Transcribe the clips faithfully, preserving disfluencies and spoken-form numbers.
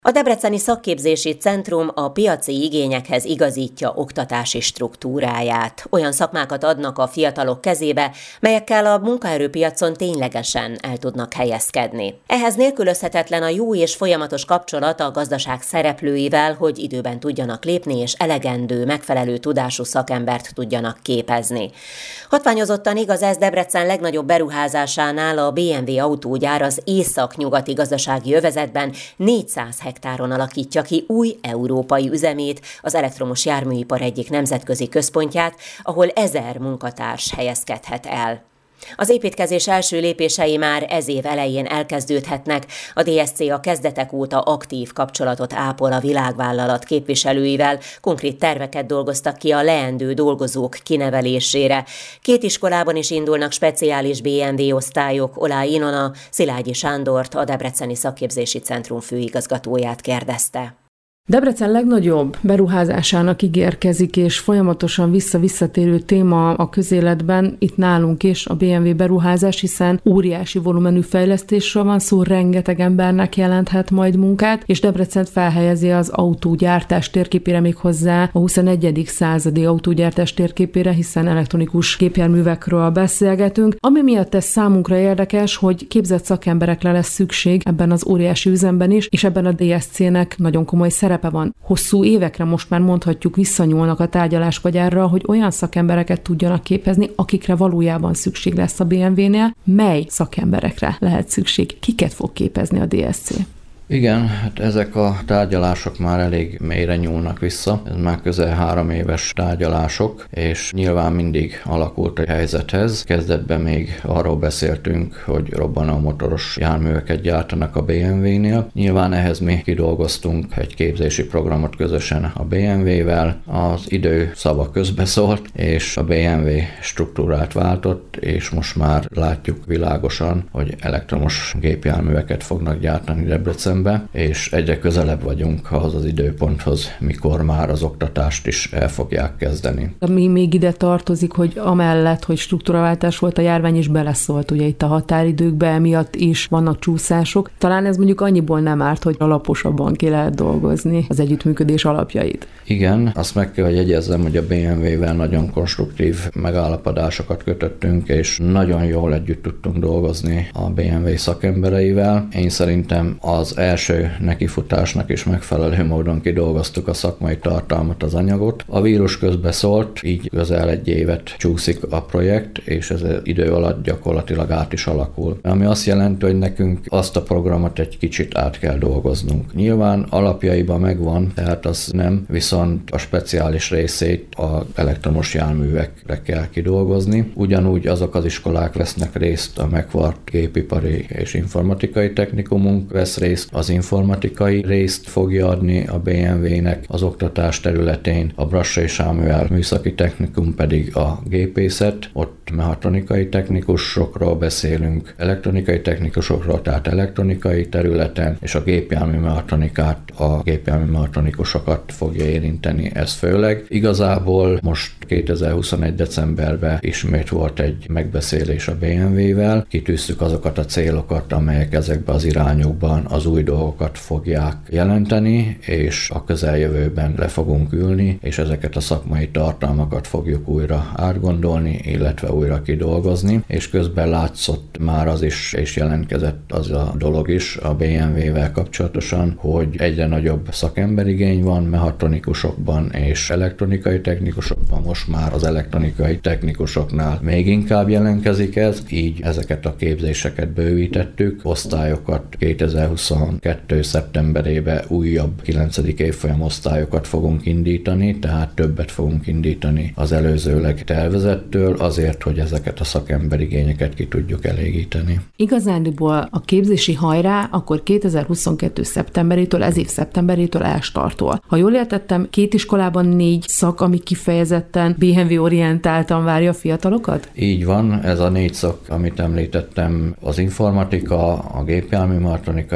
A Debreceni Szakképzési Centrum a piaci igényekhez igazítja oktatási struktúráját. Olyan szakmákat adnak a fiatalok kezébe, melyekkel a munkaerőpiacon ténylegesen el tudnak helyezkedni. Ehhez nélkülözhetetlen a jó és folyamatos kapcsolat a gazdaság szereplőivel, hogy időben tudjanak lépni és elegendő, megfelelő tudású szakembert tudjanak képezni. Hatványozottan igaz ez Debrecen legnagyobb beruházásánál, a bé em vé autógyár az észak-nyugati gazdasági övezetben négyszáz hektáron alakítja ki új európai üzemét, az elektromos járműipar egyik nemzetközi központját, ahol ezer munkatárs helyezkedhet el. Az építkezés első lépései már ez év elején elkezdődhetnek. A dé es cé a kezdetek óta aktív kapcsolatot ápol a világvállalat képviselőivel, konkrét terveket dolgoztak ki a leendő dolgozók kinevelésére. Két iskolában is indulnak speciális bé em vé osztályok. Olá Inona Szilágyi Sándort, a Debreceni Szakképzési Centrum főigazgatóját kérdezte. Debrecen legnagyobb beruházásának ígérkezik, és folyamatosan vissza-visszatérő téma a közéletben, itt nálunk is a bé em vé beruházás, hiszen óriási volumenű fejlesztésről van szó, rengeteg embernek jelenthet majd munkát, és Debrecent felhelyezi az autógyártás térképére, még hozzá a huszonegyedik századi autógyártás térképére, hiszen elektronikus gépjárművekről beszélgetünk. Ami miatt ez számunkra érdekes, hogy képzett szakemberekre lesz szükség ebben az óriási üzemben is, és ebben a dé es cé-nek nagyon komoly szerepe van. Hosszú évekre most már mondhatjuk visszanyúlnak a tárgyaláskagyárra, hogy olyan szakembereket tudjanak képezni, akikre valójában szükség lesz a bé em vé-nél. Mely szakemberekre lehet szükség? Kiket fog képezni a dé es cé? Igen, hát ezek a tárgyalások már elég mélyre nyúlnak vissza. Ez már közel három éves tárgyalások, és nyilván mindig alakult a helyzethez. Kezdetben még arról beszéltünk, hogy robbanómotoros járműveket gyártanak a bé em vé-nél. Nyilván ehhez mi kidolgoztunk egy képzési programot közösen a bé em vé-vel. Az idő szava közbeszólt, és a bé em vé struktúrát váltott, és most már látjuk világosan, hogy elektromos gépjárműveket fognak gyártani Debrecenben, és egyre közelebb vagyunk ahhoz az időponthoz, mikor már az oktatást is el fogják kezdeni. Ami még ide tartozik, hogy amellett, hogy struktúraváltás volt, a járvány is beleszólt, ugye itt a határidőkbe, emiatt is vannak csúszások. Talán ez mondjuk annyiból nem árt, hogy alaposabban ki lehet dolgozni az együttműködés alapjait. Igen, azt meg kell, hogy jegyezzem, hogy a bé em vé-vel nagyon konstruktív megállapodásokat kötöttünk, és nagyon jól együtt tudtunk dolgozni a bé em vé szakembereivel. Én szerintem az első nekifutásnak is megfelelő módon kidolgoztuk a szakmai tartalmat, az anyagot. A vírus közbeszólt, így közel egy évet csúszik a projekt, és ez idő alatt gyakorlatilag át is alakul. Ami azt jelenti, hogy nekünk azt a programot egy kicsit át kell dolgoznunk. Nyilván alapjaiban megvan, tehát az nem, viszont a speciális részét az elektromos járművekre kell kidolgozni. Ugyanúgy azok az iskolák vesznek részt, a megvart gépipari és informatikai technikumunk vesz részt, az informatikai részt fogja adni a bé em vé-nek az oktatás területén, a Brassai Sámuel műszaki technikum pedig a gépészet, ott mechatronikai technikusokról beszélünk, elektronikai technikusokról, tehát elektronikai területen, és a gépjármű mechatronikát, a gépjármű mechatronikusokat fogja érinteni ez főleg. Igazából most kétezer-huszonegy decemberben ismét volt egy megbeszélés a bé em vé-vel, kitűztük azokat a célokat, amelyek ezekben az irányokban az új dolgokat fogják jelenteni, és a közeljövőben le fogunk ülni, és ezeket a szakmai tartalmakat fogjuk újra átgondolni, illetve újra kidolgozni, és közben látszott már az is, és jelentkezett az a dolog is a bé em vé-vel kapcsolatosan, hogy egyre nagyobb szakemberigény van mechatronikusokban és elektronikai technikusokban, most már az elektronikai technikusoknál még inkább jelentkezik ez, így ezeket a képzéseket bővítettük, osztályokat kétezer-huszonkettő szeptemberében újabb kilencedik évfolyam osztályokat fogunk indítani, tehát többet fogunk indítani az előzőleg tervezettől, azért, hogy ezeket a szakemberigényeket ki tudjuk elégíteni. Igazándiból a képzési hajrá akkor kétezer-huszonkettő szeptemberétől, ez év szeptemberétől elstartol. Ha jól értettem, két iskolában négy szak, ami kifejezetten bé em vé-orientáltan várja a fiatalokat? Így van, ez a négy szak, amit említettem, az informatika, a gépjármű mechatronikai technikum,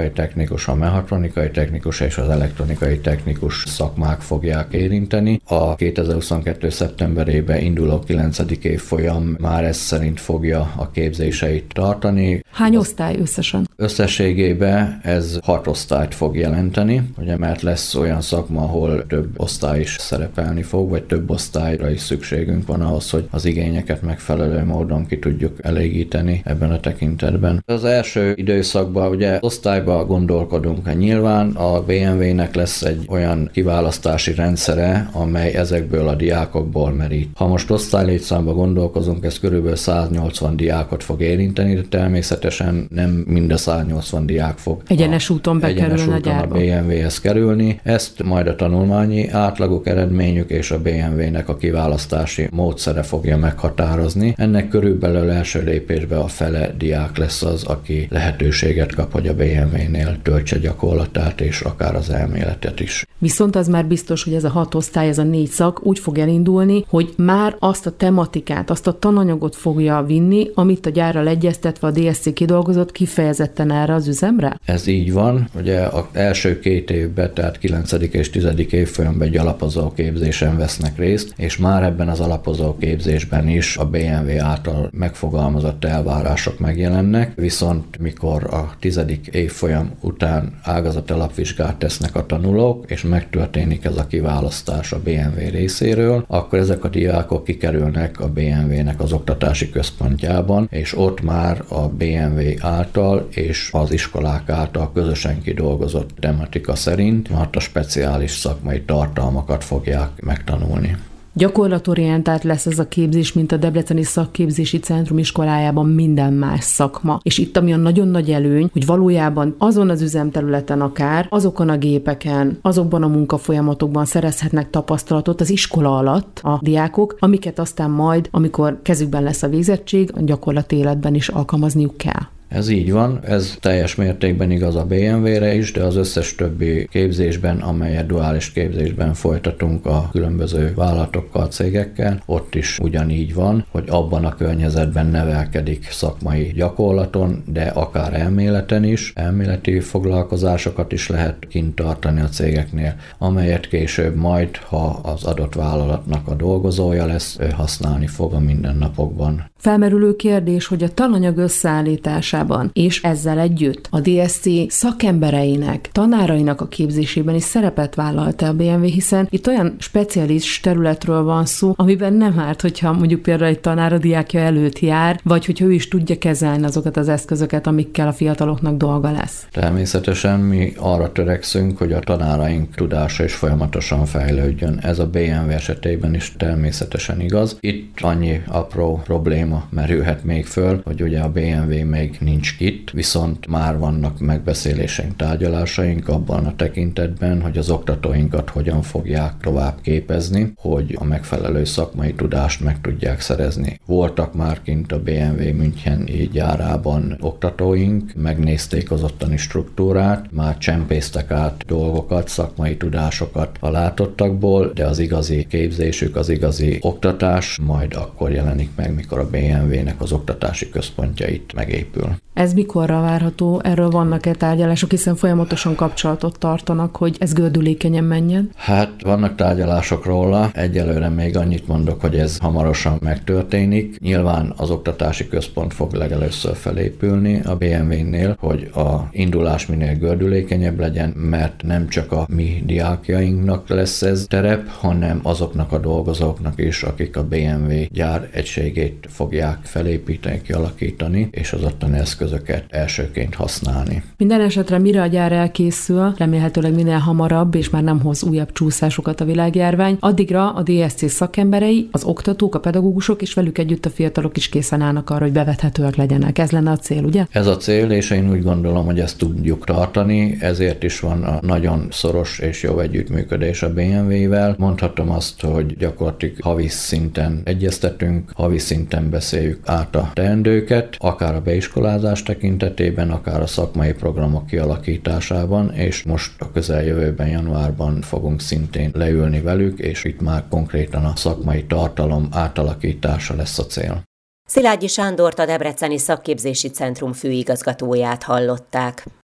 technikus, a mechatronikai technikus és az elektronikai technikus szakmák fogják érinteni. A kétezer-huszonkettő szeptemberében induló kilencedik évfolyam már ez szerint fogja a képzéseit tartani. Hány osztály összesen? Összességében ez hat osztályt fog jelenteni, ugye, mert lesz olyan szakma, ahol több osztály is szerepelni fog, vagy több osztályra is szükségünk van ahhoz, hogy az igényeket megfelelő módon ki tudjuk elégíteni ebben a tekintetben. Az első időszakban ugye osztályban gondolkodunk, nyilván a bé em vé-nek lesz egy olyan kiválasztási rendszere, amely ezekből a diákokból merít. Ha most osztálylétszámban gondolkozunk, ez körülbelül száznyolcvan diákot fog érinteni, de természetesen nem mind a száznyolcvan diák fog egyenes úton bekerülni a gyárba. A bé em vé-hez kerülni. Ezt majd a tanulmányi átlagok, eredményük és a bé em vé-nek a kiválasztási módszere fogja meghatározni. Ennek körülbelül első lépésben a fele diák lesz az, aki lehetőséget kap, hogy a bé em vé-nél töltse gyakorlatát és akár az elméletet is. Viszont az már biztos, hogy ez a hat osztály, ez a négy szak úgy fog elindulni, hogy már azt a tematikát, azt a tananyagot fogja vinni, amit a gyárral egyeztetve a dé es cé kidolgozott kifejezetten erre az üzemre? Ez így van. Ugye az első két évben, tehát kilencedik és tizedik évfolyamban egy alapozó képzésen vesznek részt, és már ebben az alapozó képzésben is a bé em vé által megfogalmazott elvárások megjelennek, viszont mikor a tizedik évfolyam után ágazat alapvizsgát tesznek a tanulók, és megtörténik ez a kiválasztás a bé em vé részéről, akkor ezek a diákok kikerülnek a bé em vé-nek az oktatási központjában, és ott már a bé em vé által és az iskolák által közösen kidolgozott tematika szerint a speciális szakmai tartalmakat fogják megtanulni. Gyakorlatorientált lesz ez a képzés, mint a Debreceni Szakképzési Centrum iskolájában minden más szakma. És itt ami a nagyon nagy előny, hogy valójában azon az üzemterületen akár, azokon a gépeken, azokban a munkafolyamatokban szerezhetnek tapasztalatot az iskola alatt a diákok, amiket aztán majd, amikor kezükben lesz a végzettség, a gyakorlati életben is alkalmazniuk kell. Ez így van, ez teljes mértékben igaz a bé em vé-re is, de az összes többi képzésben, amelyet duális képzésben folytatunk a különböző vállalatokkal, cégekkel, ott is ugyanígy van, hogy abban a környezetben nevelkedik szakmai gyakorlaton, de akár elméleten is, elméleti foglalkozásokat is lehet kint tartani a cégeknél, amelyet később majd, ha az adott vállalatnak a dolgozója lesz, ő használni fog a mindennapokban. Felmerülő kérdés, hogy a tananyag összeállításában és ezzel együtt a dé es cé szakembereinek, tanárainak a képzésében is szerepet vállalta a bé em vé, hiszen itt olyan speciális területről van szó, amiben nem árt, hogyha mondjuk például egy tanár a diákja előtt jár, vagy hogyha ő is tudja kezelni azokat az eszközöket, amikkel a fiataloknak dolga lesz. Természetesen mi arra törekszünk, hogy a tanáraink tudása is folyamatosan fejlődjön. Ez a bé em vé esetében is természetesen igaz. Itt annyi apró probléma merülhet még föl, hogy ugye a bé em vé még nincs itt, viszont már vannak megbeszéléseink, tárgyalásaink abban a tekintetben, hogy az oktatóinkat hogyan fogják tovább képezni, hogy a megfelelő szakmai tudást meg tudják szerezni. Voltak már kint a bé em vé München gyárában oktatóink, megnézték az ottani struktúrát, már csempésztek át dolgokat, szakmai tudásokat a látottakból, de az igazi képzésük, az igazi oktatás majd akkor jelenik meg, mikor a bé em vé-nek az oktatási központja itt megépül. Ez mikorra várható? Erről vannak-e tárgyalások, hiszen folyamatosan kapcsolatot tartanak, hogy ez gördülékenyen menjen? Hát vannak tárgyalások róla, egyelőre még annyit mondok, hogy ez hamarosan megtörténik. Nyilván az oktatási központ fog legelőször felépülni a bé em vé-nél, hogy a indulás minél gördülékenyebb legyen, mert nem csak a mi diákjainknak lesz ez terep, hanem azoknak a dolgozóknak is, akik a bé em vé gyár egységét fogják felépíteni, kialakítani, és az ottani eszközöket elsőként használni. Minden esetre mire a gyár elkészül, remélhetőleg minél hamarabb, és már nem hoz újabb csúszásokat a világjárvány, addigra a dé es cé szakemberei, az oktatók, a pedagógusok és velük együtt a fiatalok is készen állnak arra, hogy bevethetőek legyenek. Ez lenne a cél, ugye? Ez a cél, és én úgy gondolom, hogy ezt tudjuk tartani, ezért is van a nagyon szoros és jó együttműködés a bé em vé-vel. Mondhatom azt, hogy gyakorlatilag havi szinten egyeztetünk, havi szinten beszéljük át a teendőket, akár a beiskolázás tekintetében, akár a szakmai programok kialakításában, és most a közeljövőben, januárban fogunk szintén leülni velük, és itt már konkrétan a szakmai tartalom átalakítása lesz a cél. Szilágyi Sándort, a Debreceni Szakképzési Centrum főigazgatóját hallották.